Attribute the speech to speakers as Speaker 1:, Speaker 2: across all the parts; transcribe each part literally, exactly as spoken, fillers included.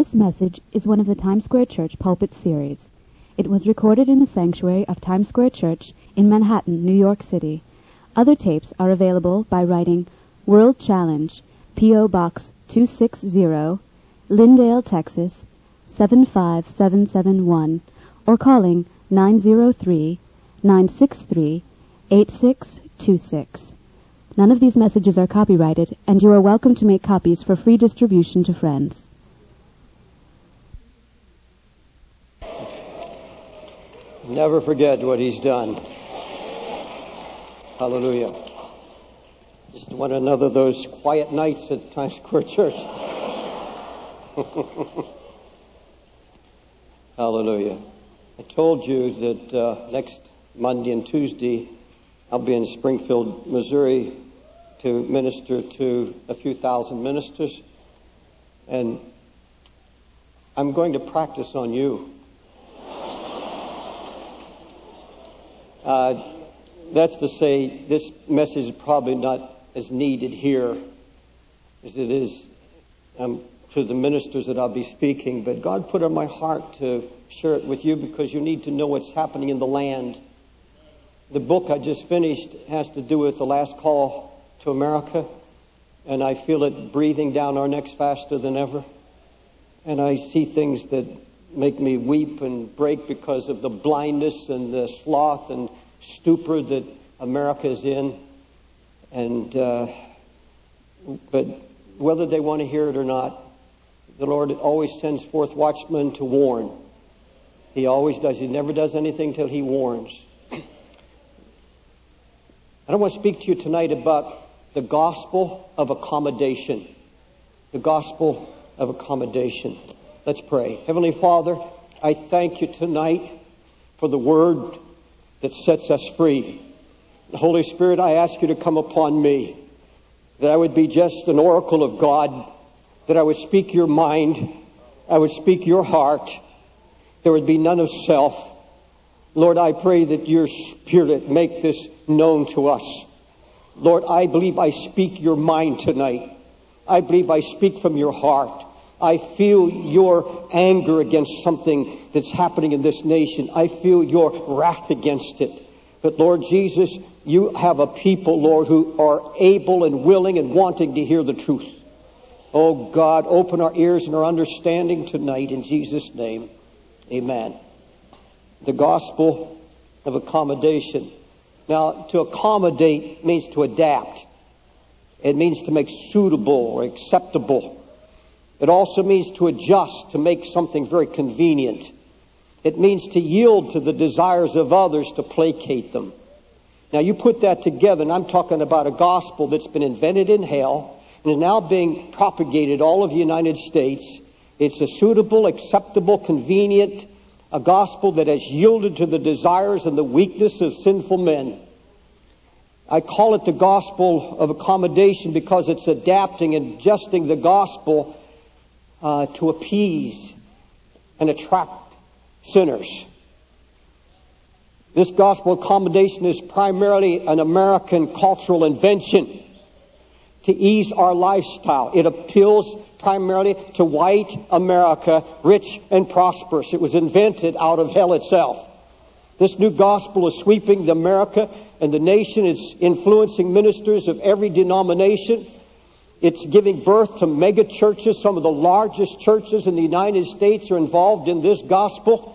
Speaker 1: This message is one of the Times Square Church Pulpit Series. It was recorded in the sanctuary of Times Square Church in Manhattan, New York City. Other tapes are available by writing World Challenge, P O. Box two sixty, Lindale, Texas, seven five seven seven one, or calling nine zero three, nine six three, eight six two six. None of these messages are copyrighted, and you are welcome to make copies for free distribution to friends.
Speaker 2: Never forget what he's done. Hallelujah. Just one another of those quiet nights at Times Square Church. Hallelujah. I told you that uh, next Monday and Tuesday I'll be in Springfield, Missouri to minister to a few thousand ministers. And I'm going to practice on you. Uh, that's to say, this message is probably not as needed here as it is um, to the ministers that I'll be speaking, but God put on my heart to share it with you because you need to know what's happening in the land. The book I just finished has to do with the last call to America, and I feel it breathing down our necks faster than ever. And I see things that make me weep and break because of the blindness and the sloth and stupor that America is in. And uh, but whether they want to hear it or not, the Lord always sends forth watchmen to warn. He always does. He never does anything till He warns. I don't want to speak to you tonight about the gospel of accommodation. The gospel of accommodation. Let's pray. Heavenly Father, I thank you tonight for the word that sets us free. Holy Spirit, I ask you to come upon me, that I would be just an oracle of God, that I would speak your mind, I would speak your heart. There would be none of self. Lord, I pray that your Spirit make this known to us. Lord, I believe I speak your mind tonight. I believe I speak from your heart. I feel your anger against something that's happening in this nation. I feel your wrath against it. But Lord Jesus, you have a people, Lord, who are able and willing and wanting to hear the truth. Oh God, open our ears and our understanding tonight in Jesus' name. Amen. The gospel of accommodation. Now, to accommodate means to adapt. It means to make suitable or acceptable. It also means to adjust, to make something very convenient. It means to yield to the desires of others, to placate them. Now, you put that together, and I'm talking about a gospel that's been invented in hell and is now being propagated all over the United States. It's a suitable, acceptable, convenient, a gospel that has yielded to the desires and the weakness of sinful men. I call it the gospel of accommodation because it's adapting and adjusting the gospel Uh, to appease and attract sinners. This gospel accommodation is primarily an American cultural invention to ease our lifestyle. It appeals primarily to white America, rich and prosperous. It was invented out of hell itself. This new gospel is sweeping the America and the nation. It's influencing ministers of every denomination. It's giving birth to mega churches. Some of the largest churches in the United States are involved in this gospel.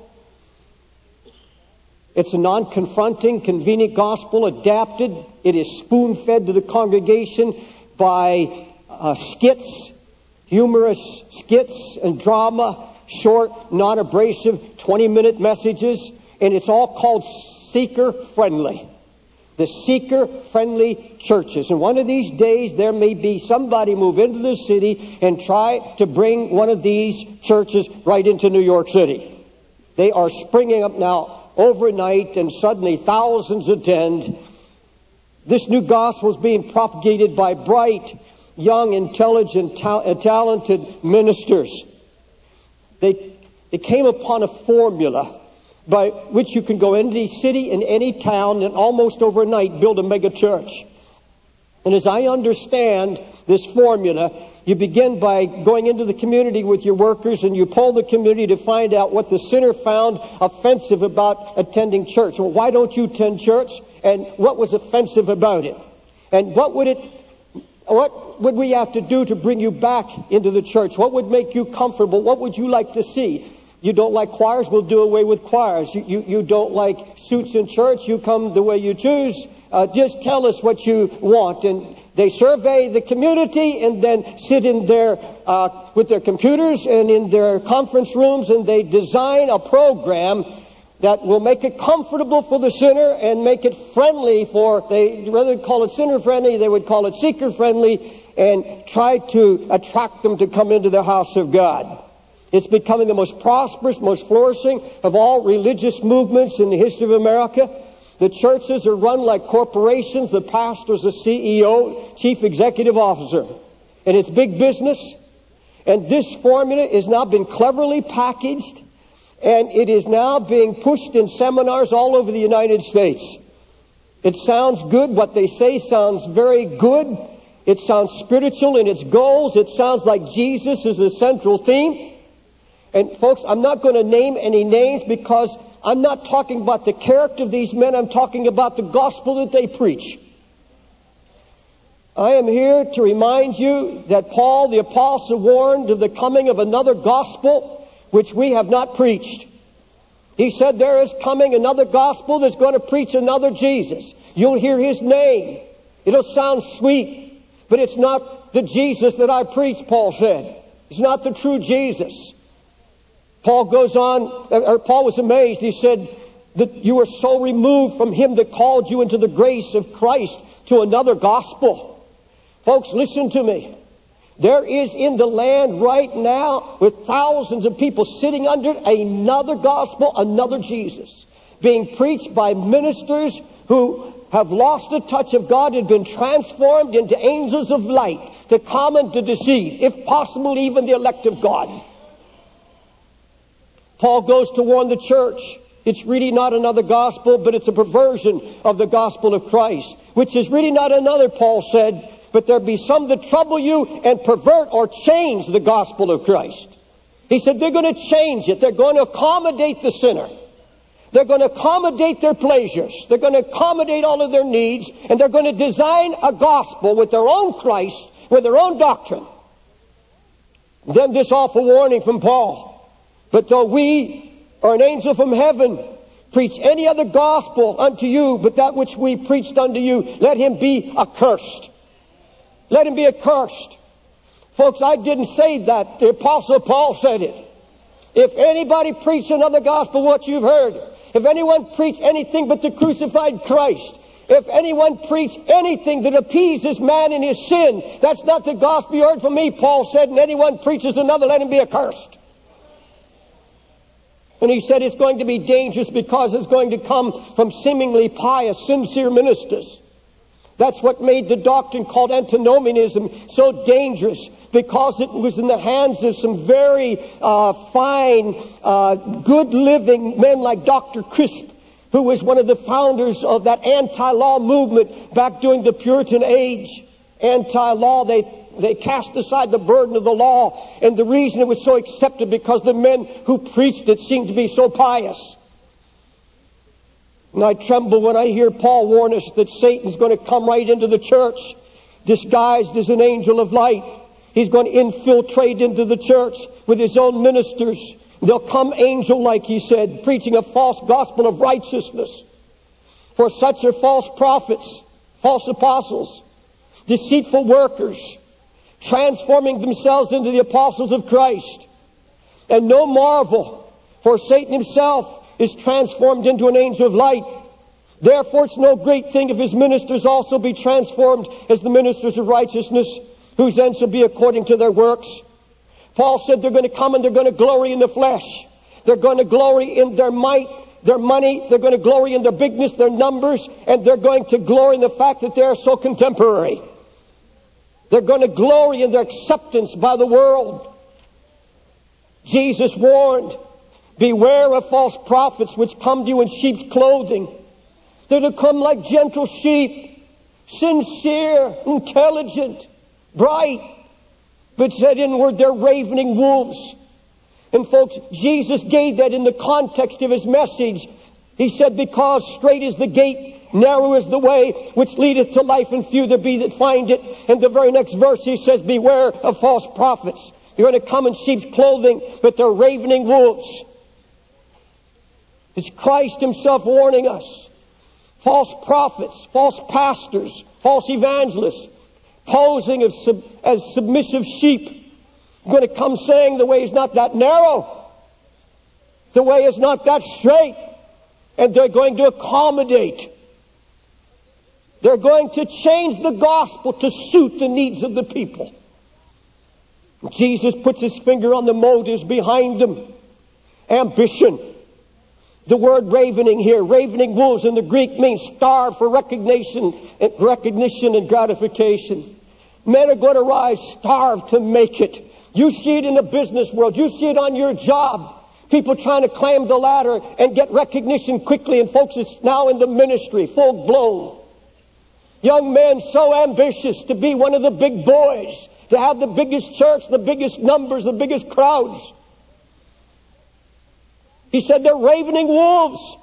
Speaker 2: It's a non-confronting, convenient gospel adapted. It is spoon-fed to the congregation by uh, skits, humorous skits and drama, short, non-abrasive, twenty-minute messages. And it's all called seeker-friendly. The seeker-friendly churches. And one of these days there may be somebody move into the city and try to bring one of these churches right into New York City. They are springing up now overnight, and suddenly thousands attend. This new gospel is being propagated by bright, young, intelligent, ta- talented ministers. They, they came upon a formula by which you can go into any city in any town and almost overnight build a mega church. And as I understand this formula, You begin by going into the community with your workers, and you poll the community to find out what the sinner found offensive about attending church. Well, why don't you attend church? And what was offensive about it? And what would it, what would we have to do to bring you back into the church? What would make you comfortable? What would you like to see? You don't like choirs? We'll do away with choirs. You, you, you don't like suits in church? You come the way you choose. Uh, just tell us what you want. And they survey the community and then sit in their, uh, with their computers and in their conference rooms, and they design a program that will make it comfortable for the sinner and make it friendly for, they rather than call it sinner friendly, they would call it seeker friendly, and try to attract them to come into the house of God. It's becoming the most prosperous, most flourishing of all religious movements in the history of America. The churches are run like corporations. The pastor's a C E O, chief executive officer. And it's big business. And this formula has now been cleverly packaged, and it is now being pushed in seminars all over the United States. It sounds good. What they say sounds very good. It sounds spiritual in its goals. It sounds like Jesus is the central theme. And folks, I'm not going to name any names because I'm not talking about the character of these men. I'm talking about the gospel that they preach. I am here to remind you that Paul the apostle warned of the coming of another gospel which we have not preached. He said there is coming another gospel that's going to preach another Jesus. You'll hear his name. It'll sound sweet, but it's not the Jesus that I preach, Paul said. It's not the true Jesus. Paul goes on, or Paul was amazed. He said that you were so removed from him that called you into the grace of Christ to another gospel. Folks, listen to me. There is in the land right now, with thousands of people sitting under another gospel, another Jesus, being preached by ministers who have lost the touch of God and been transformed into angels of light to come and to deceive, if possible, even the elect of God. Paul goes to warn the church. It's really not another gospel, but it's a perversion of the gospel of Christ, which is really not another, Paul said, but there be some that trouble you and pervert or change the gospel of Christ. He said they're going to change it. They're going to accommodate the sinner. They're going to accommodate their pleasures. They're going to accommodate all of their needs, and they're going to design a gospel with their own Christ, with their own doctrine. Then this awful warning from Paul. But though we or an angel from heaven preach any other gospel unto you but that which we preached unto you, let him be accursed. Let him be accursed. Folks, I didn't say that. The apostle Paul said it. If anybody preached another gospel, what you've heard, if anyone preached anything but the crucified Christ, if anyone preached anything that appeases man in his sin, that's not the gospel you heard from me, Paul said, and anyone preaches another, let him be accursed. And he said it's going to be dangerous because it's going to come from seemingly pious, sincere ministers. That's what made the doctrine called antinomianism so dangerous, because it was in the hands of some very uh, fine, uh, good living men like Doctor Crisp, who was one of the founders of that anti-law movement back during the Puritan age. Anti-law, they They cast aside the burden of the law, and the reason it was so accepted because the men who preached it seemed to be so pious. And I tremble when I hear Paul warn us that Satan's going to come right into the church, disguised as an angel of light. He's going to infiltrate into the church with his own ministers. They'll come angel-like, he said, preaching a false gospel of righteousness. For such are false prophets, false apostles, deceitful workers, transforming themselves into the apostles of Christ. And no marvel, for Satan himself is transformed into an angel of light. Therefore it's no great thing if his ministers also be transformed as the ministers of righteousness, whose ends shall be according to their works. Paul said they're going to come and they're going to glory in the flesh. They're going to glory in their might, their money. They're going to glory in their bigness, their numbers, and they're going to glory in the fact that they are so contemporary. They're going to glory in their acceptance by the world. Jesus warned, beware of false prophets which come to you in sheep's clothing. They're to come like gentle sheep, sincere, intelligent, bright. but said inward they're ravening wolves. And folks, Jesus gave that in the context of his message. He said, because straight is the gate, narrow is the way, which leadeth to life, and few there be that find it. And the very next verse he says, beware of false prophets. They're going to come in sheep's clothing, but they're ravening wolves. It's Christ himself warning us. False prophets, false pastors, false evangelists, posing as, sub, as submissive sheep, going to come saying the way is not that narrow. The way is not that straight. And they're going to accommodate. They're going to change the gospel to suit the needs of the people. Jesus puts his finger on the motives behind them. Ambition. The word ravening here, ravening wolves in the Greek means starved for recognition and recognition and gratification. Men are going to rise starved to make it. You see it in the business world. You see it on your job. People trying to climb the ladder and get recognition quickly. And folks, it's now in the ministry, full blown. Young men so ambitious to be one of the big boys, to have the biggest church, the biggest numbers, the biggest crowds. He said they're ravening wolves.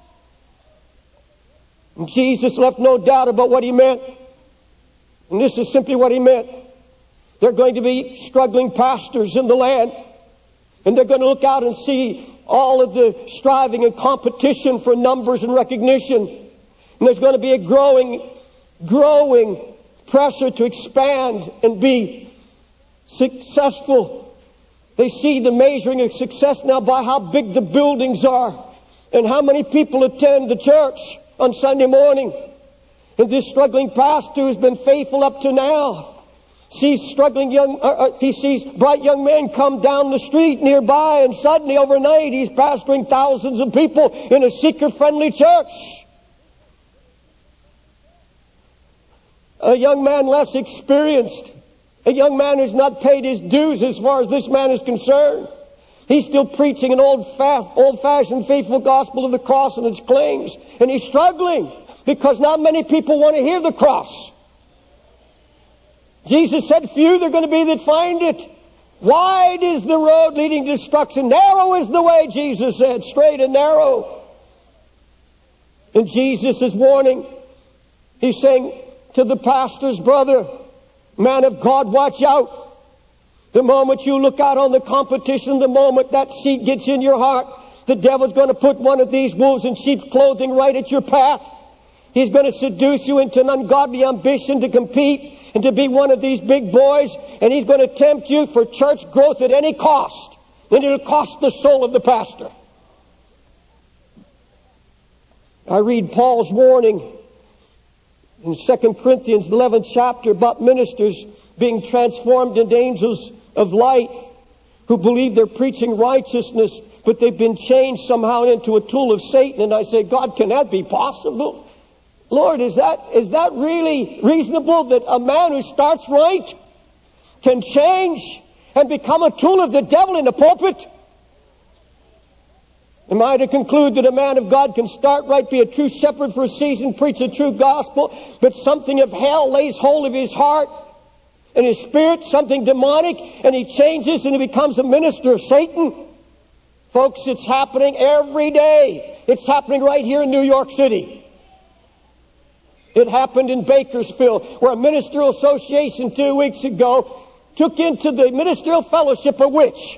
Speaker 2: And Jesus left no doubt about what he meant. And this is simply what he meant. They're going to be struggling pastors in the land. And they're going to look out and see all of the striving and competition for numbers and recognition. And there's going to be a growing, growing pressure to expand and be successful. They see the measuring of success now by how big the buildings are and how many people attend the church on Sunday morning. And this struggling pastor who's been faithful up to now sees struggling young, uh, uh, he sees bright young men come down the street nearby, and suddenly overnight he's pastoring thousands of people in a seeker-friendly church. A young man less experienced, a young man who's not paid his dues as far as this man is concerned. He's still preaching an old fast, old-fashioned faithful gospel of the cross and its claims, and he's struggling because not many people want to hear the cross. Jesus said, few there are going to be that find it. Wide is the road leading to destruction. Narrow is the way, Jesus said, straight and narrow. And Jesus is warning. He's saying to the pastor's brother, man of God, watch out. The moment you look out on the competition, the moment that seed gets in your heart, the devil's going to put one of these wolves in sheep's clothing right at your path. He's going to seduce you into an ungodly ambition to compete and to be one of these big boys. And he's going to tempt you for church growth at any cost. And it'll cost the soul of the pastor. I read Paul's warning in Second Corinthians eleventh chapter about ministers being transformed into angels of light who believe they're preaching righteousness, but they've been changed somehow into a tool of Satan. And I say, God, can that be possible? Lord, is that, is that really reasonable that a man who starts right can change and become a tool of the devil in the pulpit? Am I to conclude that a man of God can start right, be a true shepherd for a season, preach a true gospel, but something of hell lays hold of his heart and his spirit, something demonic, and he changes and he becomes a minister of Satan? Folks, it's happening every day. It's happening right here in New York City. It happened in Bakersfield, where a ministerial association two weeks ago took into the ministerial fellowship a witch.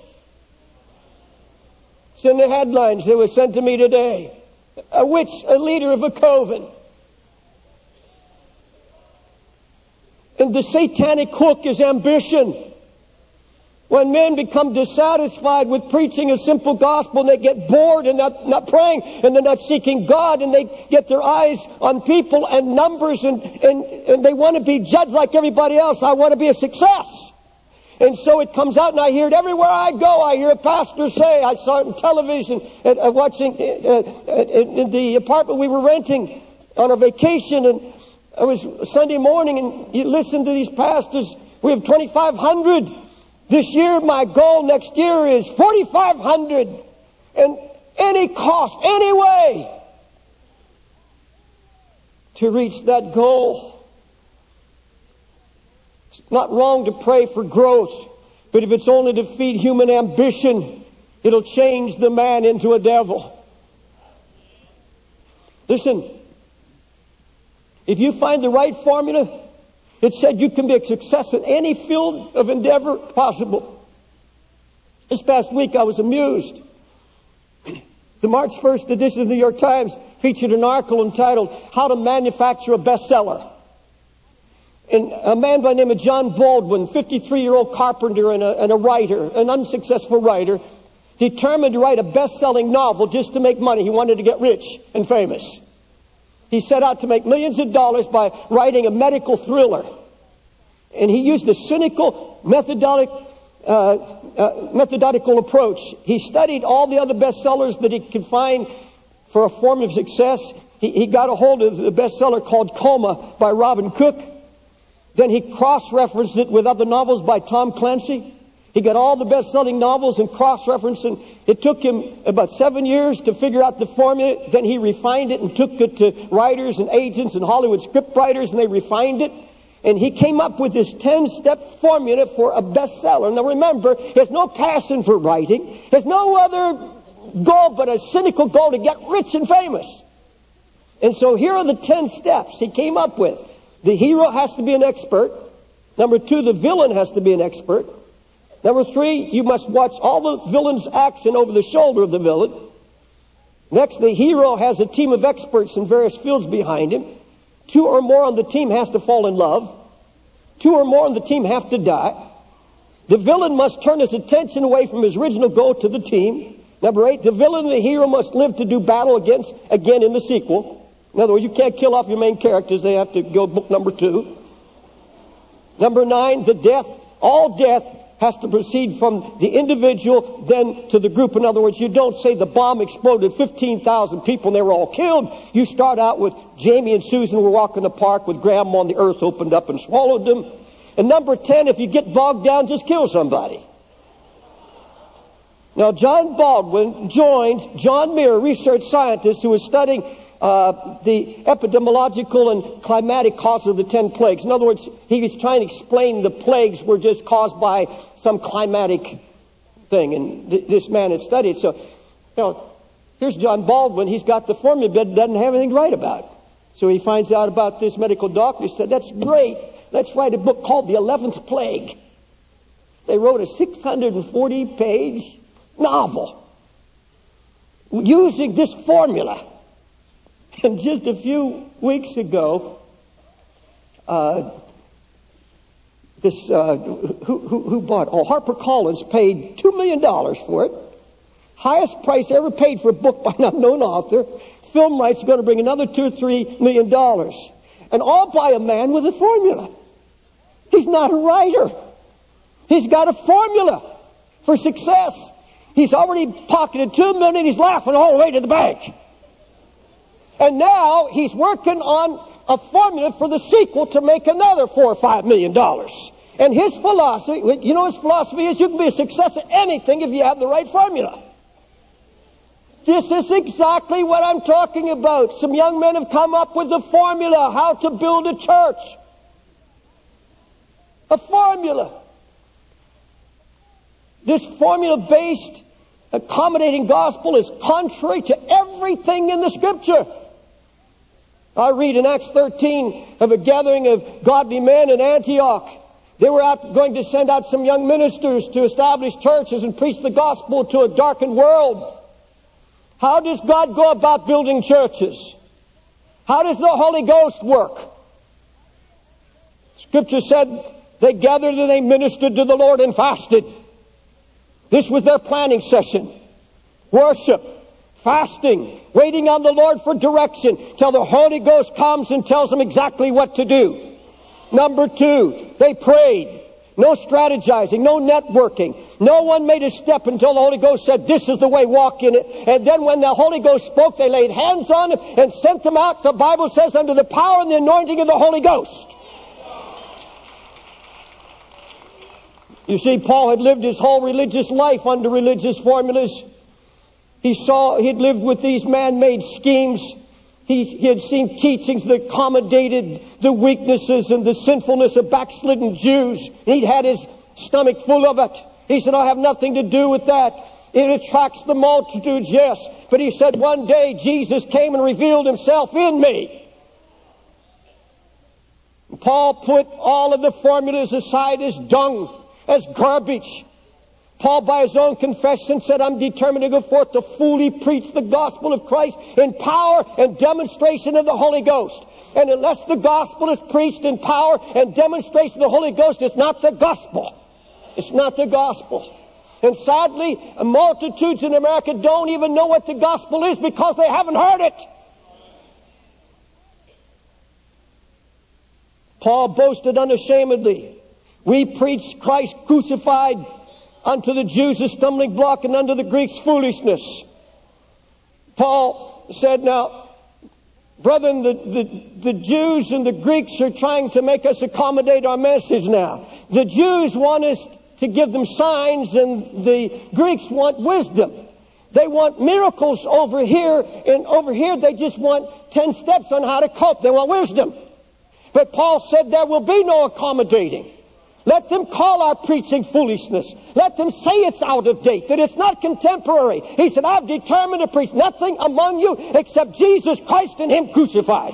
Speaker 2: It's in the headlines that was sent to me today. A witch, a leader of a coven. And the satanic hook is ambition. When men become dissatisfied with preaching a simple gospel and they get bored and not, not praying and they're not seeking God and they get their eyes on people and numbers and, and, and they want to be judged like everybody else. I want to be a success. And so it comes out, and I hear it everywhere I go. I hear a pastor say, I saw it on television, uh, uh, watching uh, uh, in the apartment we were renting on our vacation, and it was Sunday morning, and you listen to these pastors. We have twenty-five hundred. This year, my goal next year is forty-five hundred. And any cost, any way to reach that goal. It's not wrong to pray for growth, But if it's only to feed human ambition, it'll change the man into a devil. Listen, if you find the right formula, it said you can be a success in any field of endeavor possible. This past week I was amused. The March first edition of the New York Times featured an article entitled, How to Manufacture a Bestseller. And a man by the name of John Baldwin, fifty-three-year-old carpenter and a, and a writer, an unsuccessful writer, determined to write a best-selling novel just to make money. He wanted to get rich and famous. He set out to make millions of dollars by writing a medical thriller. And he used a cynical, methodic, uh, uh, methodical approach. He studied all the other bestsellers that he could find for a form of success. He, he got a hold of the bestseller called Coma by Robin Cook. Then he cross-referenced it with other novels by Tom Clancy. He got all the best-selling novels and cross-referenced it. It took him about seven years to figure out the formula. Then he refined it and took it to writers and agents and Hollywood scriptwriters, and they refined it. And he came up with this ten-step formula for a bestseller. Now remember, he has no passion for writing. He has no other goal but a cynical goal to get rich and famous. And so here are the ten steps he came up with. The hero has to be an expert. Number two, the villain has to be an expert. Number three, you must watch all the villain's action over the shoulder of the villain. Next, the hero has a team of experts in various fields behind him. Two or more on the team has to fall in love. Two or more on the team have to die. The villain must turn his attention away from his original goal to the team. Number eight, the villain and the hero must live to do battle against again in the sequel. In other words, you can't kill off your main characters. They have to go book number two. Number nine, the death, all death has to proceed from the individual then to the group. In other words, you don't say the bomb exploded, fifteen thousand people and they were all killed. You start out with Jamie and Susan were walking in the park with Grandma and the earth opened up and swallowed them. And number ten, if you get bogged down, just kill somebody. Now, John Baldwin joined John Muir, a research scientist who was studying Uh, the epidemiological and climatic causes of the ten plagues. In other words, he was trying to explain the plagues were just caused by some climatic thing, and th- this man had studied. So, you know, here's John Baldwin. He's got the formula, but doesn't have anything to write about. So he finds out about this medical doctor. He said, "That's great. Let's write a book called The Eleventh Plague." They wrote a six hundred forty page novel using this formula. And just a few weeks ago, uh, this uh, who, who, who bought? Oh, HarperCollins paid two million dollars for it. Highest price ever paid for a book by an unknown author. Film rights are going to bring another two or three million dollars. And all by a man with a formula. He's not a writer. He's got a formula for success. He's already pocketed two million dollars. He's laughing all the way to the bank. And now he's working on a formula for the sequel to make another four or five million dollars. And his philosophy, you know his philosophy is you can be a success at anything if you have the right formula. This is exactly what I'm talking about. Some young men have come up with a formula how to build a church. A formula. This formula-based accommodating gospel is contrary to everything in the Scripture. I read in Acts thirteen of a gathering of godly men in Antioch. They were out going to send out some young ministers to establish churches and preach the gospel to a darkened world. How does God go about building churches? How does the Holy Ghost work? Scripture said they gathered and they ministered to the Lord and fasted. This was their planning session. Worship, fasting, waiting on the Lord for direction till the Holy Ghost comes and tells them exactly what to do. Number two, they prayed. No strategizing, no networking. No one made a step until the Holy Ghost said, "This is the way, walk in it." And then when the Holy Ghost spoke, they laid hands on them and sent them out, the Bible says, under the power and the anointing of the Holy Ghost. You see, Paul had lived his whole religious life under religious formulas. He saw, he'd lived with these man-made schemes. He, he had seen teachings that accommodated the weaknesses and the sinfulness of backslidden Jews. And he'd had his stomach full of it. He said, I have nothing to do with that. It attracts the multitudes, yes. But he said, one day Jesus came and revealed himself in me. Paul put all of the formulas aside as dung, as garbage. Paul, by his own confession, said, I'm determined to go forth to fully preach the gospel of Christ in power and demonstration of the Holy Ghost. And unless the gospel is preached in power and demonstration of the Holy Ghost, it's not the gospel. It's not the gospel. And sadly, multitudes in America don't even know what the gospel is because they haven't heard it. Paul boasted unashamedly, we preach Christ crucified, unto the Jews a stumbling block, and unto the Greeks foolishness. Paul said, now, brethren, the, the, the Jews and the Greeks are trying to make us accommodate our message now. The Jews want us to give them signs, and the Greeks want wisdom. They want miracles over here, and over here they just want ten steps on how to cope. They want wisdom. But Paul said there will be no accommodating. Let them call our preaching foolishness. Let them say it's out of date, that it's not contemporary. He said, I've determined to preach nothing among you except Jesus Christ and Him crucified.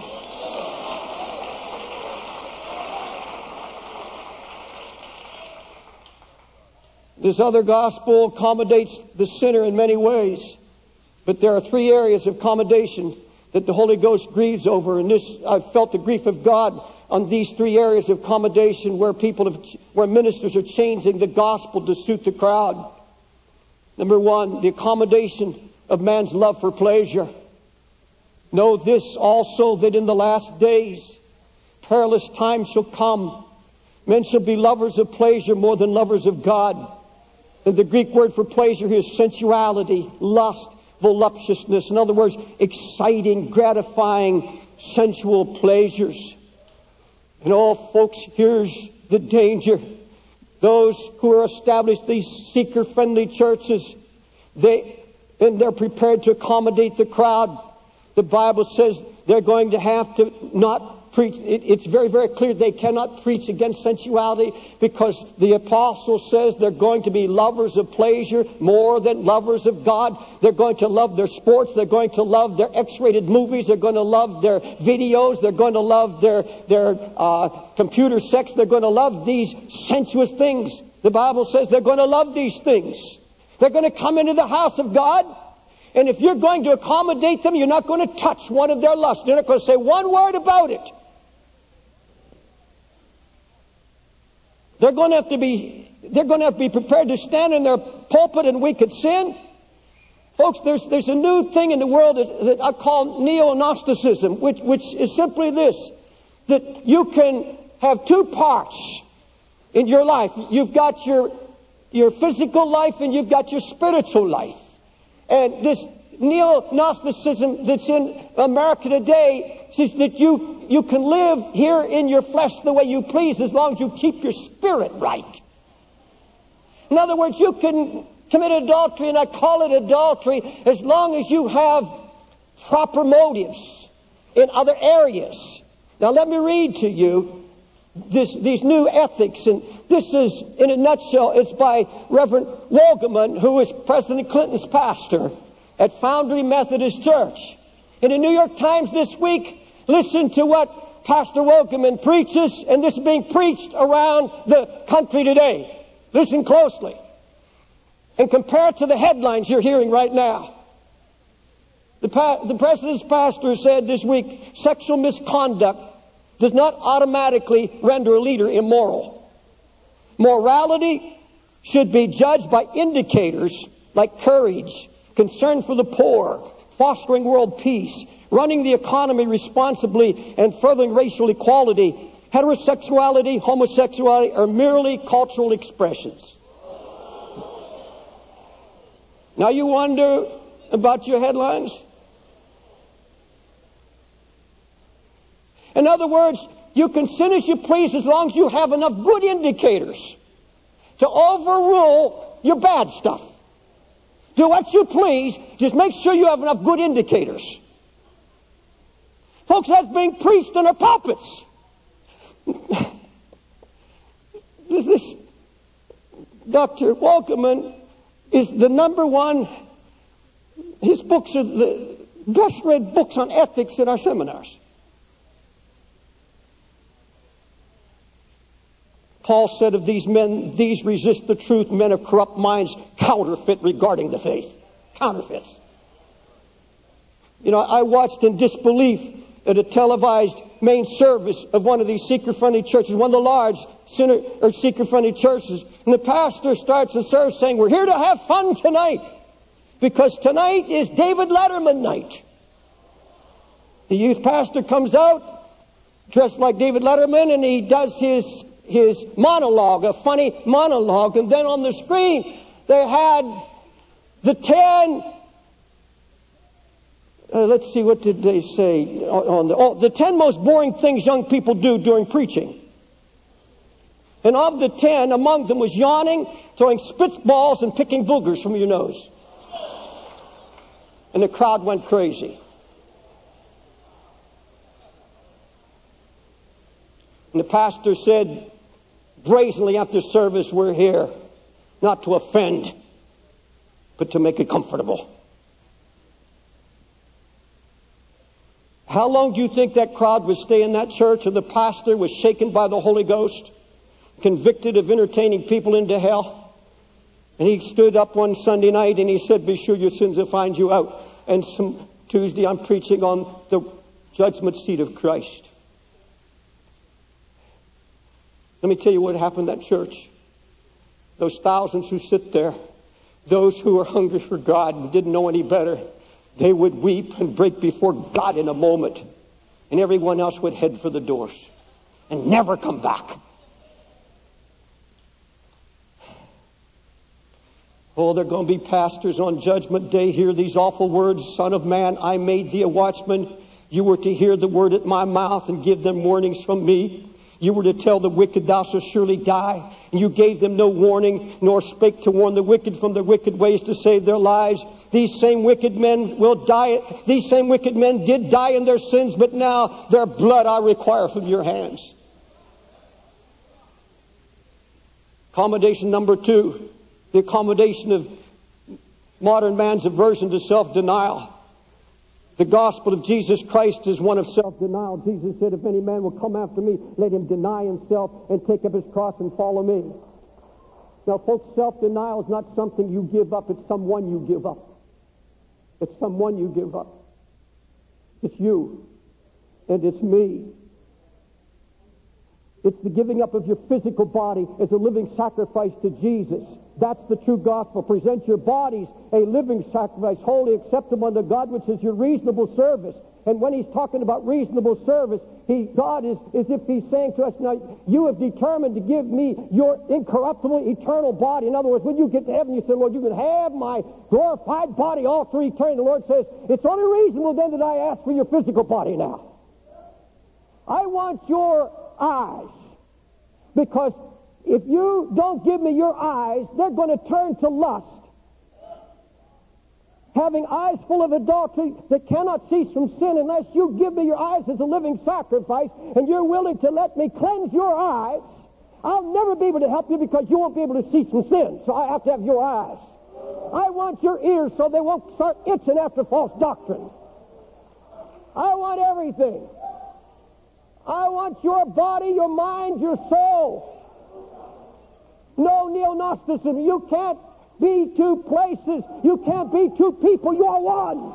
Speaker 2: This other gospel accommodates the sinner in many ways. But there are three areas of accommodation that the Holy Ghost grieves over. And this, I've felt the grief of God on these three areas of accommodation where people have, where ministers are changing the gospel to suit the crowd. Number one, the accommodation of man's love for pleasure. Know this also, that in the last days, perilous times shall come. Men shall be lovers of pleasure more than lovers of God. And the Greek word for pleasure here is sensuality, lust, voluptuousness. In other words, exciting, gratifying, sensual pleasures. And oh, folks, here's the danger. Those who are established these seeker-friendly churches, they and they're prepared to accommodate the crowd. The Bible says they're going to have to not preach. It, it's very, very clear they cannot preach against sensuality, because the apostle says they're going to be lovers of pleasure more than lovers of God. They're going to love their sports. They're going to love their X-rated movies. They're going to love their videos. They're going to love their, their uh, computer sex. They're going to love these sensuous things. The Bible says they're going to love these things. They're going to come into the house of God. And if you're going to accommodate them, you're not going to touch one of their lusts. You're not going to say one word about it. They're going to have to be, they're going to have to be prepared to stand in their pulpit in wicked sin. Folks, there's, there's a new thing in the world that, that I call neo-Gnosticism, which, which is simply this, that you can have two parts in your life. You've got your, your physical life and you've got your spiritual life. And this neo-Gnosticism that's in America today says that you, you can live here in your flesh the way you please as long as you keep your spirit right. In other words, you can commit adultery, and I call it adultery, as long as you have proper motives in other areas. Now let me read to you this, these new ethics, and this is, in a nutshell, it's by Reverend Wogelman, who is President Clinton's pastor at Foundry Methodist Church. In the New York Times this week, listen to what Pastor Wogelman preaches, and this is being preached around the country today. Listen closely. And compare it to the headlines you're hearing right now. The, pa- the President's pastor said this week, sexual misconduct does not automatically render a leader immoral. Morality should be judged by indicators like courage, concern for the poor, fostering world peace, running the economy responsibly, and furthering racial equality. Heterosexuality, homosexuality are merely cultural expressions. Now you wonder about your headlines? In other words, you can sin as you please as long as you have enough good indicators to overrule your bad stuff. Do what you please, just make sure you have enough good indicators. Folks, that's being preached in our pulpits. This, Doctor Walkerman is the number one. His books are the best read books on ethics in our seminars. Paul said of these men, these resist the truth, men of corrupt minds, counterfeit regarding the faith. Counterfeits. You know, I watched in disbelief at a televised main service of one of these seeker-friendly churches, one of the large sinner, or seeker-friendly churches. And the pastor starts the service saying, we're here to have fun tonight, because tonight is David Letterman night. The youth pastor comes out, dressed like David Letterman, and he does his his monologue, a funny monologue. And then on the screen, they had the ten, uh, let's see, what did they say? On the, oh, the ten most boring things young people do during preaching. And of the ten, among them was yawning, throwing spitballs, and picking boogers from your nose. And the crowd went crazy. And the pastor said, brazenly after service, we're here not to offend, but to make it comfortable. How long do you think that crowd would stay in that church, or the pastor was shaken by the Holy Ghost, convicted of entertaining people into hell? And he stood up one Sunday night and he said, be sure your sins will find you out. And some Tuesday I'm preaching on the judgment seat of Christ. Let me tell you what happened in that church. Those thousands who sit there, those who are hungry for God and didn't know any better, they would weep and break before God in a moment. And everyone else would head for the doors and never come back. Oh, there are going to be pastors on Judgment Day hear these awful words, Son of man, I made thee a watchman. You were to hear the word at my mouth and give them warnings from me. You were to tell the wicked, thou shalt surely die. And you gave them no warning, nor spake to warn the wicked from the wicked ways to save their lives. These same wicked men will die. These same wicked men did die in their sins, but now their blood I require from your hands. Accommodation number two, the accommodation of modern man's aversion to self-denial. The gospel of Jesus Christ is one of self-denial. Jesus said, if any man will come after me, let him deny himself and take up his cross and follow me. Now, folks, self-denial is not something you give up. It's someone you give up. It's someone you give up. It's you. And it's me. It's the giving up of your physical body as a living sacrifice to Jesus. That's the true gospel. Present your bodies a living sacrifice, wholly acceptable unto God, which is your reasonable service. And when he's talking about reasonable service, he, God is as if he's saying to us, now, you have determined to give me your incorruptible, eternal body. In other words, when you get to heaven, you say, Lord, you can have my glorified body all through eternity. The Lord says, it's only reasonable then that I ask for your physical body now. I want your eyes. Because if you don't give me your eyes, they're going to turn to lust. Having eyes full of adultery that cannot cease from sin unless you give me your eyes as a living sacrifice and you're willing to let me cleanse your eyes, I'll never be able to help you because you won't be able to cease from sin. So I have to have your eyes. I want your ears so they won't start itching after false doctrine. I want everything. I want your body, your mind, your soul. No neo-Gnosticism. You can't be two places. You can't be two people. You are one.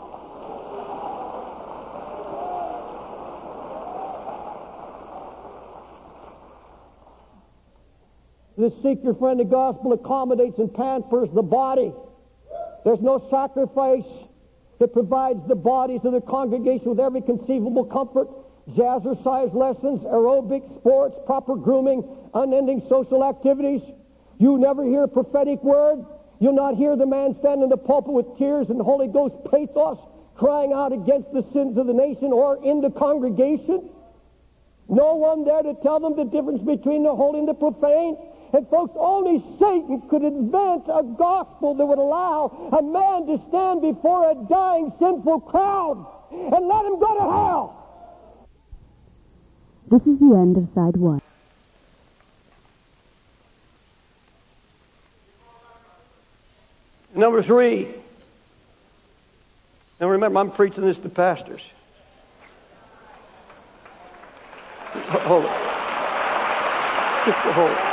Speaker 2: The seeker-friendly gospel accommodates and pampers the body. There's no sacrifice that provides the bodies of the congregation with every conceivable comfort. Jazzercise lessons, aerobics, sports, proper grooming, unending social activities. You never hear a prophetic word. You'll not hear the man stand in the pulpit with tears and Holy Ghost pathos crying out against the sins of the nation or in the congregation. No one there to tell them the difference between the holy and the profane. And folks, only Satan could invent a gospel that would allow a man to stand before a dying, sinful crowd and let him go to hell.
Speaker 1: This is the end of side one.
Speaker 2: Number three. Now remember, I'm preaching this to pastors. Hold it. Hold it.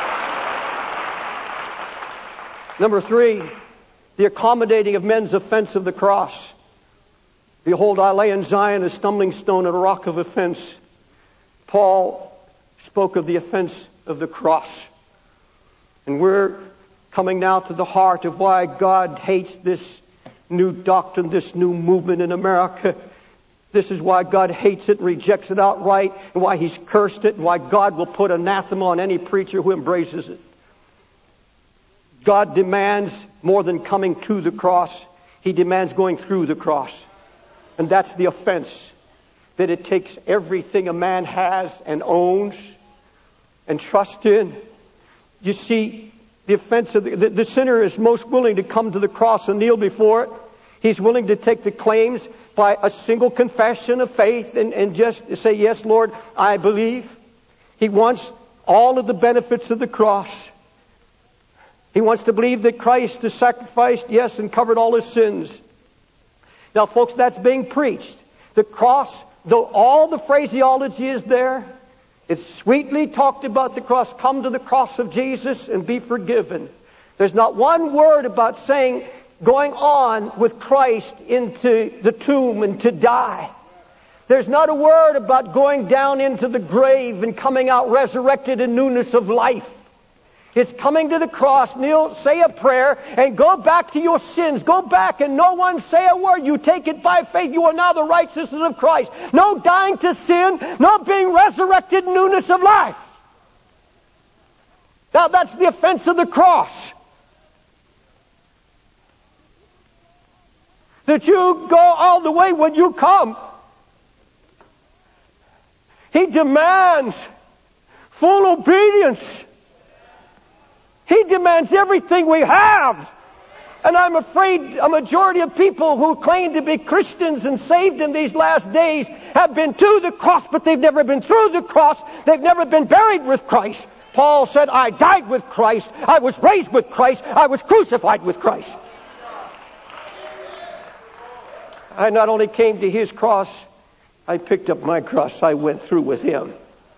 Speaker 2: Number three, the accommodating of men's offense of the cross. Behold, I lay in Zion a stumbling stone and a rock of offense. Paul spoke of the offense of the cross. And we're coming now to the heart of why God hates this new doctrine, this new movement in America. This is why God hates it and rejects it outright, and why He's cursed it, and why God will put anathema on any preacher who embraces it. God demands more than coming to the cross. He demands going through the cross. And that's the offense. That it takes everything a man has and owns and trusts in. You see, the offense of the, the, the sinner is most willing to come to the cross and kneel before it. He's willing to take the claims by a single confession of faith and, and just say, yes, Lord, I believe. He wants all of the benefits of the cross. He wants to believe that Christ has sacrificed, yes, and covered all his sins. Now, folks, that's being preached. The cross, though all the phraseology is there, it's sweetly talked about the cross. Come to the cross of Jesus and be forgiven. There's not one word about saying going on with Christ into the tomb and to die. There's not a word about going down into the grave and coming out resurrected in newness of life. It's coming to the cross, kneel, say a prayer, and go back to your sins. Go back and no one say a word. You take it by faith. You are now the righteousness of Christ. No dying to sin. No being resurrected in newness of life. Now that's the offense of the cross. That you go all the way when you come. He demands full obedience. He demands everything we have. And I'm afraid a majority of people who claim to be Christians and saved in these last days have been to the cross, but they've never been through the cross. They've never been buried with Christ. Paul said, I died with Christ. I was raised with Christ. I was crucified with Christ. I not only came to his cross, I picked up my cross. I went through with him.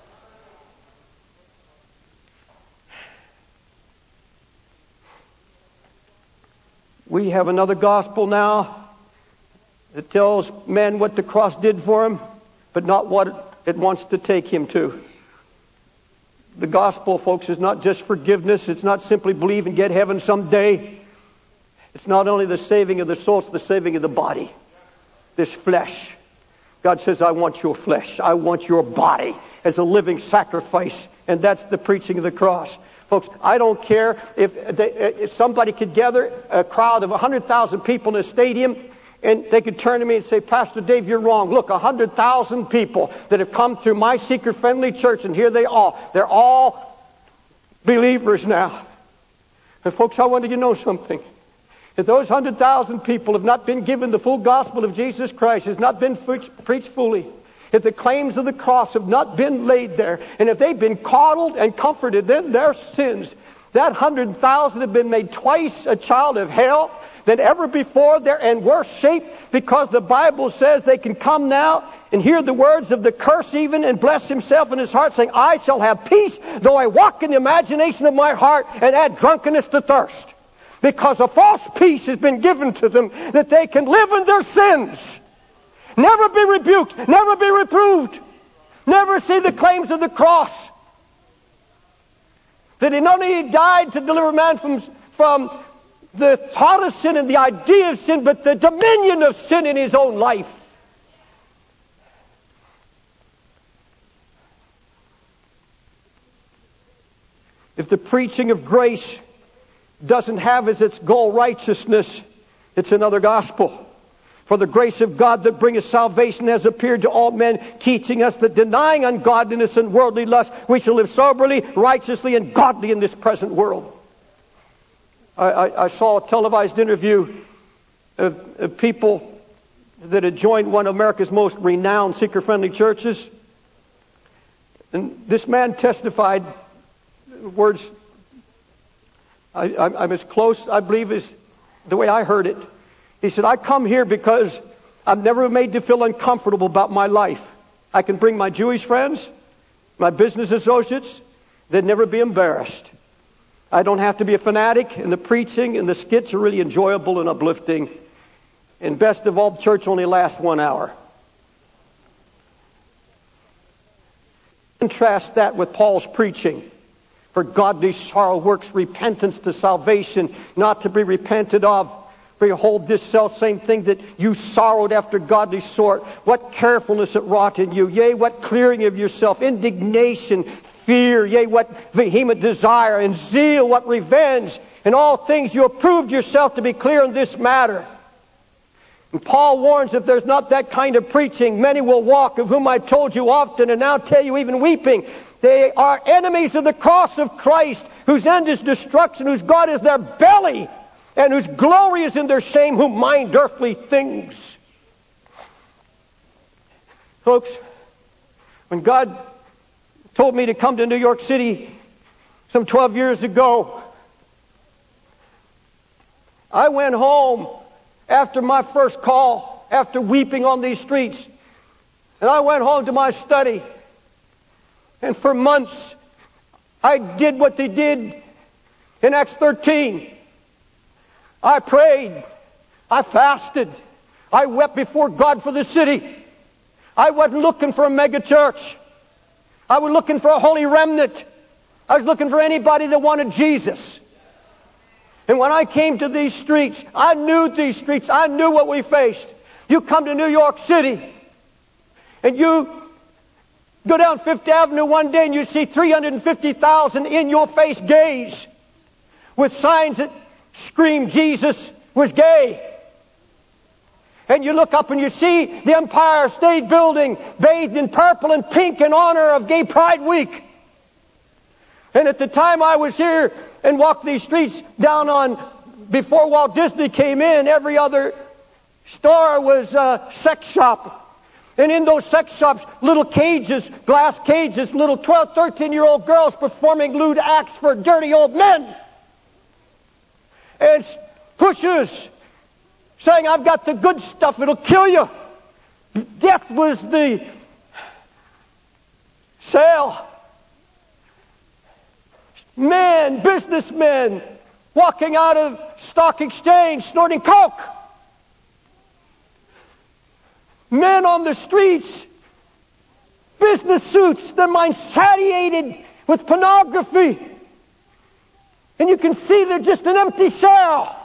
Speaker 2: We have another gospel now that tells men what the cross did for him, but not what it wants to take him to. The gospel, folks, is not just forgiveness. It's not simply believe and get heaven someday. It's not only the saving of the soul, it's the saving of the body. This flesh. God says, I want your flesh. I want your body as a living sacrifice. And that's the preaching of the cross. Folks, I don't care if, they, if somebody could gather a crowd of one hundred thousand people in a stadium and they could turn to me and say, Pastor Dave, you're wrong. Look, one hundred thousand people that have come through my seeker-friendly church, and here they are. They're all believers now. And folks, I wanted you to know something. If those one hundred thousand people have not been given the full gospel of Jesus Christ, has not been preached fully, if the claims of the cross have not been laid there, and if they've been coddled and comforted in their sins, that one hundred thousand have been made twice a child of hell than ever before. They're in worse shape because the Bible says they can come now and hear the words of the curse even and bless himself in his heart, saying, I shall have peace though I walk in the imagination of my heart and add drunkenness to thirst. Because a false peace has been given to them that they can live in their sins. Never be rebuked. Never be reproved. Never see the claims of the cross. That he not only died to deliver man from, from the thought of sin and the idea of sin, but the dominion of sin in his own life. If the preaching of grace doesn't have as its goal righteousness, it's another gospel. For the grace of God that bringeth salvation has appeared to all men, teaching us that denying ungodliness and worldly lust, we shall live soberly, righteously, and godly in this present world. I, I, I saw a televised interview of, of people that had joined one of America's most renowned seeker-friendly churches. And this man testified, words, I, I'm, I'm as close, I believe, as the way I heard it. He said, I come here because I'm never made to feel uncomfortable about my life. I can bring my Jewish friends, my business associates. They'd never be embarrassed. I don't have to be a fanatic, and the preaching and the skits are really enjoyable and uplifting. And best of all, church only lasts one hour. Contrast that with Paul's preaching. For godly sorrow works repentance to salvation, not to be repented of. Behold, this self-same thing that you sorrowed after godly sort. What carefulness it wrought in you. Yea, what clearing of yourself. Indignation, fear. Yea, what vehement desire. And zeal, what revenge. In all things you approved yourself to be clear in this matter. And Paul warns, if there's not that kind of preaching, many will walk, of whom I told you often, and now tell you even weeping. They are enemies of the cross of Christ, whose end is destruction, whose God is their belly, and whose glory is in their shame, who mind earthly things. Folks, when God told me to come to New York City some twelve years ago, I went home after my first call, after weeping on these streets, and I went home to my study. And for months, I did what they did in Acts thirteen. I prayed. I fasted. I wept before God for the city. I wasn't looking for a mega church. I was looking for a holy remnant. I was looking for anybody that wanted Jesus. And when I came to these streets, I knew these streets. I knew what we faced. You come to New York City, and you go down Fifth Avenue one day and you see three hundred fifty thousand in-your-face gays with signs that scream Jesus was gay. And you look up and you see the Empire State Building bathed in purple and pink in honor of Gay Pride Week. And at the time I was here and walked these streets down on, before Walt Disney came in, every other store was a sex shop. And in those sex shops, little cages, glass cages, little twelve, thirteen-year-old girls performing lewd acts for dirty old men. And pushers saying, I've got the good stuff, it'll kill you. Death was the sale. Men, businessmen, walking out of stock exchange, snorting coke. Men on the streets, business suits, their minds satiated with pornography. And you can see they're just an empty shell.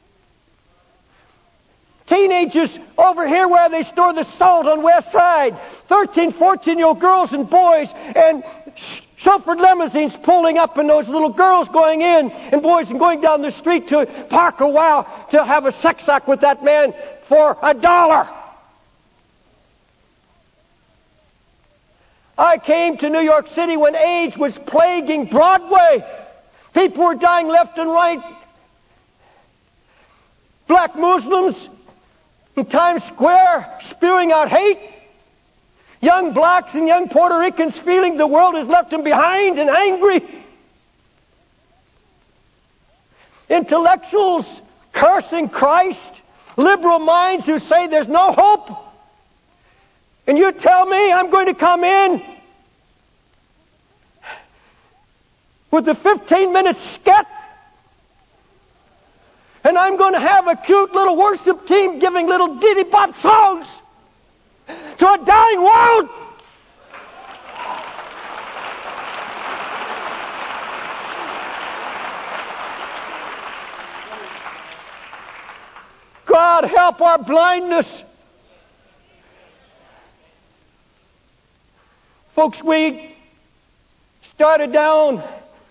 Speaker 2: Teenagers over here where they store the salt on West Side. thirteen, fourteen-year-old girls and boys and chauffeured limousines pulling up and those little girls going in and boys and going down the street to park a while to have a sex act with that man for a dollar. I came to New York City when AIDS was plaguing Broadway. People were dying left and right. Black Muslims in Times Square spewing out hate. Young blacks and young Puerto Ricans feeling the world has left them behind and angry. Intellectuals cursing Christ. Liberal minds who say there's no hope. And you tell me I'm going to come in with a fifteen-minute skit, and I'm going to have a cute little worship team giving little ditty pop songs to a dying world. God help our blindness. Folks, we started down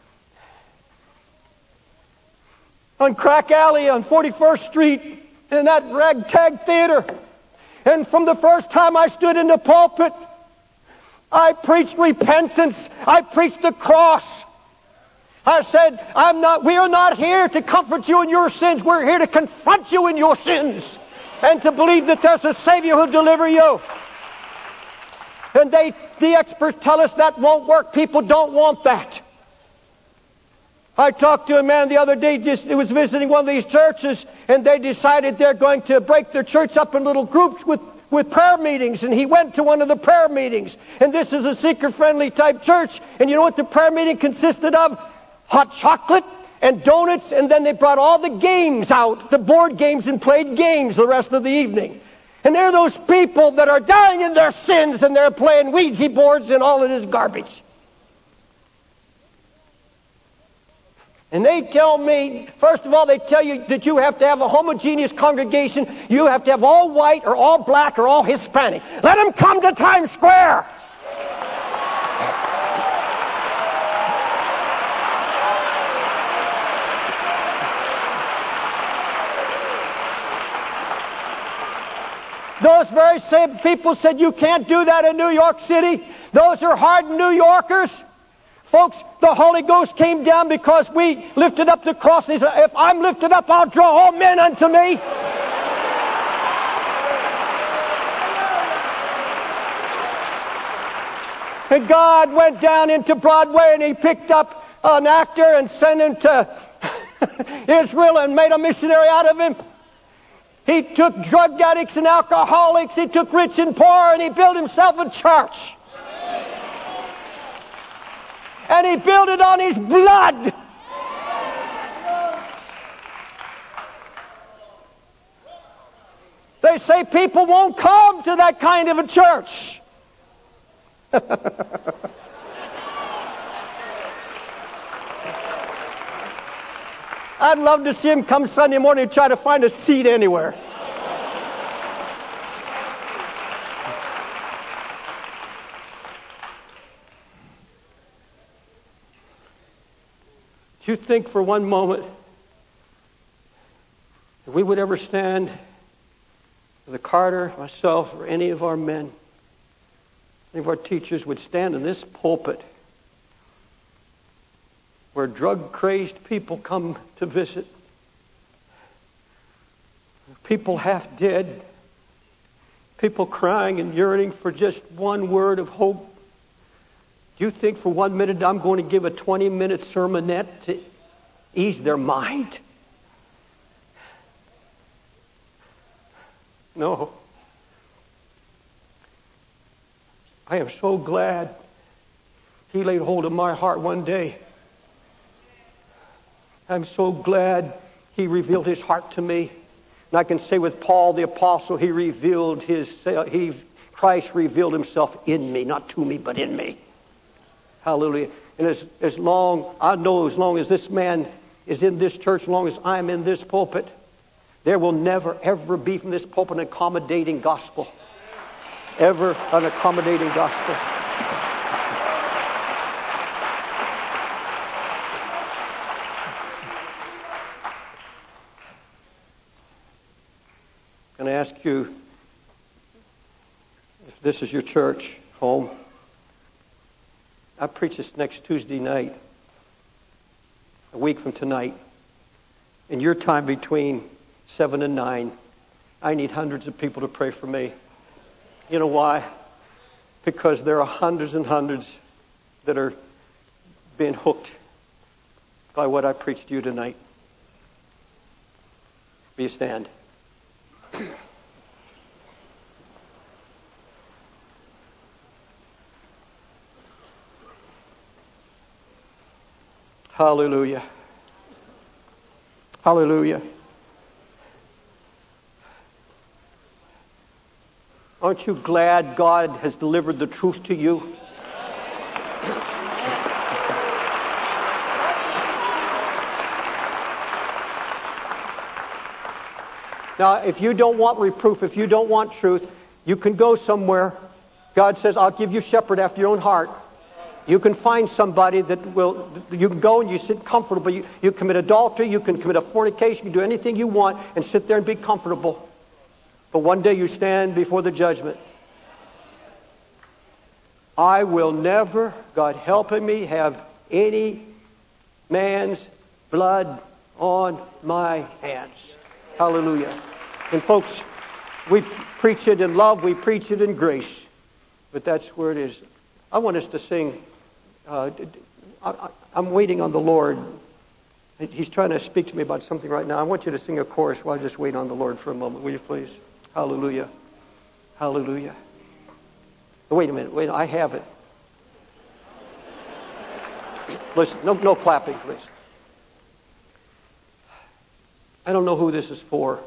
Speaker 2: on Crack Alley on forty-first Street in that ragtag theater. And from the first time I stood in the pulpit, I preached repentance. I preached the cross. I said, I'm not, we are not here to comfort you in your sins. We're here to confront you in your sins and to believe that there's a Savior who'll deliver you. And they, the experts tell us that won't work. People don't want that. I talked to a man the other day, just he was visiting one of these churches, and they decided they're going to break their church up in little groups with, with prayer meetings, and he went to one of the prayer meetings. And this is a seeker-friendly type church, and you know what the prayer meeting consisted of? Hot chocolate and donuts, and then they brought all the games out, the board games, and played games the rest of the evening. And there are those people that are dying in their sins, and they're playing Ouija boards and all of this garbage. And they tell me, first of all, they tell you that you have to have a homogeneous congregation. You have to have all white or all black or all Hispanic. Let them come to Times Square. Those very same people said you can't do that in New York City. Those are hardened New Yorkers. Folks, the Holy Ghost came down because we lifted up the cross. And he said, if I'm lifted up, I'll draw all men unto me. And God went down into Broadway and He picked up an actor and sent him to Israel and made a missionary out of him. He took drug addicts and alcoholics. He took rich and poor, and He built Himself a church. And He built it on His blood. They say people won't come to that kind of a church. I'd love to see him come Sunday morning and try to find a seat anywhere. Do you think for one moment that we would ever stand, the Carter, myself, or any of our men, any of our teachers would stand in this pulpit where drug-crazed people come to visit, people half dead, people crying and yearning for just one word of hope? Do you think for one minute I'm going to give a twenty-minute sermonette to ease their mind? No. I am so glad He laid hold of my heart one day. I'm so glad He revealed His heart to me. And I can say with Paul the Apostle, he revealed his, he, Christ revealed Himself in me, not to me, but in me. Hallelujah. And as, as long, I know as long as this man is in this church, as long as I'm in this pulpit, there will never, ever be from this pulpit an accommodating gospel. Ever an accommodating gospel. I'm going to ask you, if this is your church home, I preach this next Tuesday night, a week from tonight. In your time between seven and nine, I need hundreds of people to pray for me. You know why? Because there are hundreds and hundreds that are being hooked by what I preached to you tonight. Will you stand? Hallelujah. Hallelujah. Aren't you glad God has delivered the truth to you? Now, if you don't want reproof, if you don't want truth, you can go somewhere. God says, I'll give you a shepherd after your own heart. You can find somebody that will, you can go and you sit comfortable. You, you commit adultery, you can commit a fornication, you can do anything you want and sit there and be comfortable. But one day you stand before the judgment. I will never, God helping me, have any man's blood on my hands. Hallelujah. And folks, we preach it in love, we preach it in grace. But that's where it is. I want us to sing, uh, I, I'm waiting on the Lord He's trying to speak to me about something right now. I want you to sing a chorus while I just wait on the Lord for a moment. Will you please? Hallelujah. Hallelujah. Wait a minute. Wait, I have it. Listen, no, no clapping, please. I don't know who this is for,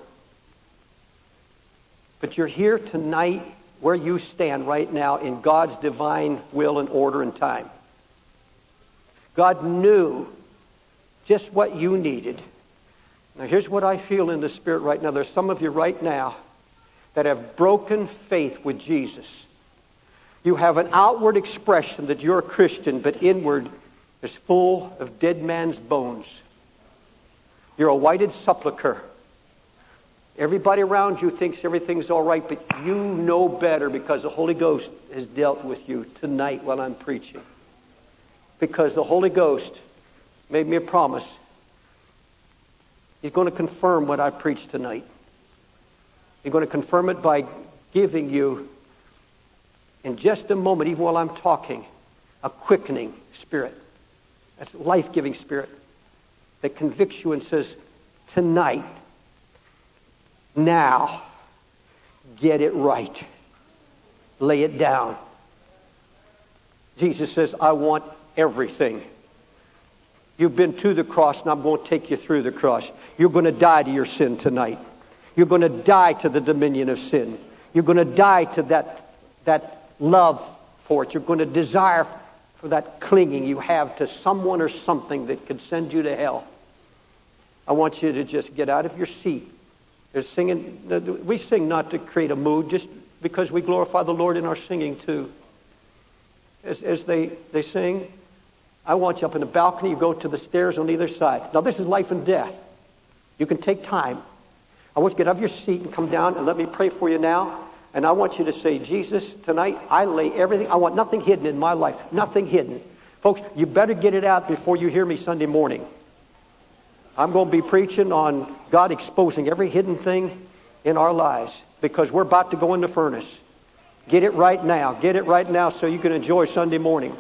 Speaker 2: but you're here tonight where you stand right now in God's divine will and order and time. God knew just what you needed. Now here's what I feel in the Spirit right now. There's some of you right now that have broken faith with Jesus. You have an outward expression that you're a Christian, but inward is full of dead man's bones. You're a whited sepulcher. Everybody around you thinks everything's all right, but you know better because the Holy Ghost has dealt with you tonight while I'm preaching. Because the Holy Ghost made me a promise. He's going to confirm what I preach tonight. He's going to confirm it by giving you, in just a moment, even while I'm talking, a quickening spirit. That's a life-giving spirit that convicts you and says, tonight, now, get it right. Lay it down. Jesus says, I want everything. You've been to the cross, and I'm going to take you through the cross. You're going to die to your sin tonight. You're going to die to the dominion of sin. You're going to die to that, that love for it. You're going to desire for that clinging you have to someone or something that could send you to hell. I want you to just get out of your seat. They're singing. We sing not to create a mood, just because we glorify the Lord in our singing too. As, as they, they sing, I want you up in the balcony. You go to the stairs on either side. Now this is life and death. You can take time. I want you to get out of your seat and come down and let me pray for you now. And I want you to say, Jesus, tonight I lay everything. I want nothing hidden in my life. Nothing hidden. Folks, you better get it out before you hear me Sunday morning. I'm going to be preaching on God exposing every hidden thing in our lives because we're about to go in the furnace. Get it right now. Get it right now so you can enjoy Sunday morning.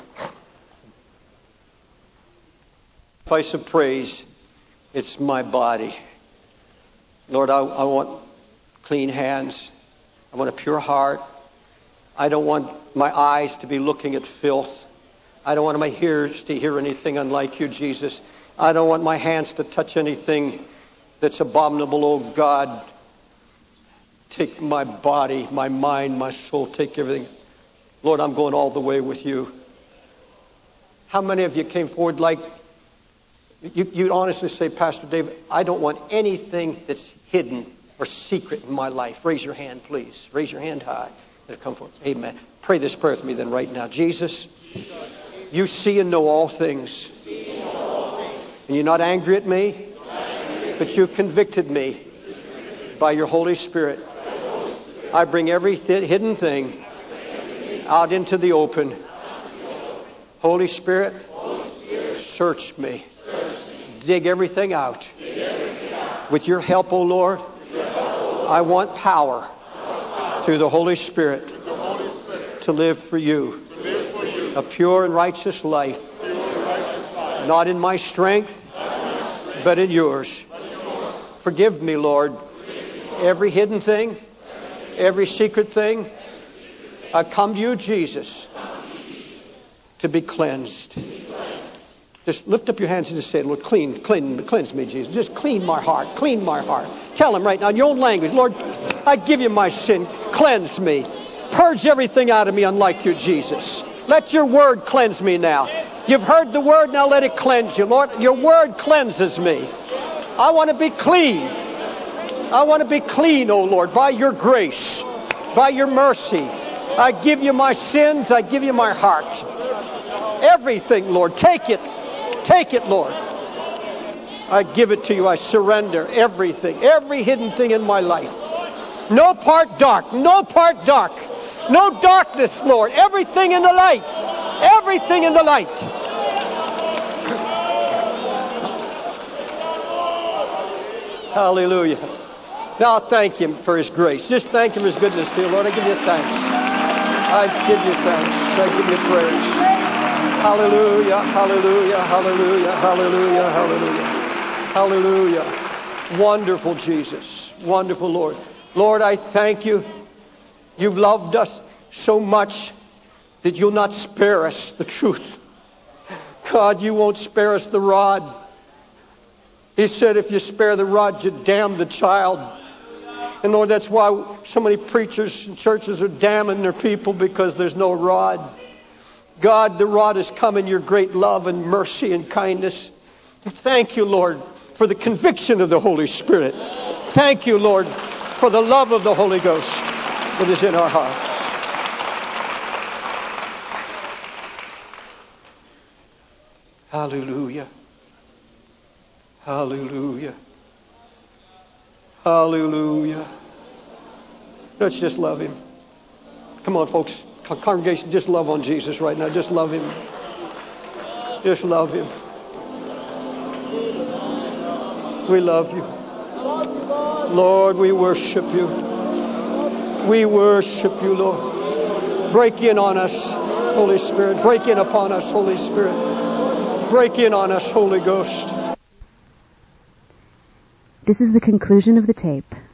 Speaker 2: Sacrifice of praise, it's my body. Lord, I, I want clean hands. I want a pure heart. I don't want my eyes to be looking at filth. I don't want my ears to hear anything unlike you, Jesus. I don't want my hands to touch anything that's abominable, oh God. Take my body, my mind, my soul, take everything. Lord, I'm going all the way with you. How many of you came forward like, you, you'd honestly say, Pastor David, I don't want anything that's hidden or secret in my life. Raise your hand, please. Raise your hand high. Come forward. Amen. Pray this prayer with me then right now. Jesus, you see and know all things. And you're not angry at me, but you convicted me by your Holy Spirit. I bring every th- hidden thing out into the open. Holy Spirit, search me. Dig everything out. With your help, O Lord, I want power through the Holy Spirit to live for you. A pure and righteous life. Not in my strength, but in yours. Forgive me, Lord. Every hidden thing, every secret thing. I come to you, Jesus, to be cleansed. Just lift up your hands and just say, Lord, clean, clean, cleanse me, Jesus. Just clean my heart, clean my heart. Tell him right now in your own language, Lord, I give you my sin. Cleanse me. Purge everything out of me unlike you, Jesus. Let your word cleanse me now. You've heard the word, now let it cleanse you. Lord, your word cleanses me. I want to be clean. I want to be clean, oh Lord, by your grace, by your mercy. I give you my sins. I give you my heart. Everything, Lord. Take it. Take it, Lord. I give it to you. I surrender everything, every hidden thing in my life. No part dark. No part dark. No darkness, Lord. Everything in the light. Everything in the light. Hallelujah. Now thank Him for His grace. Just thank Him for His goodness, dear Lord. I give you thanks. I give you thanks. I give you praise. Hallelujah, hallelujah, hallelujah, hallelujah, hallelujah. Hallelujah. Wonderful Jesus. Wonderful Lord. Lord, I thank you. You've loved us so much that you'll not spare us the truth. God, you won't spare us the rod. He said if you spare the rod, you damn the child. And Lord, that's why so many preachers and churches are damning their people, because there's no rod. God, the rod has come in your great love and mercy and kindness. Thank you, Lord, for the conviction of the Holy Spirit. Thank you, Lord, for the love of the Holy Ghost that is in our heart. Hallelujah. Hallelujah. Hallelujah. Let's just love Him. Come on, folks. Congregation, just love on Jesus right now. Just love Him. Just love Him. We love you. Lord, we worship you. We worship you, Lord. Break in on us, Holy Spirit. Break in upon us, Holy Spirit. Break in on us, Holy Ghost.
Speaker 1: This is the conclusion of the tape.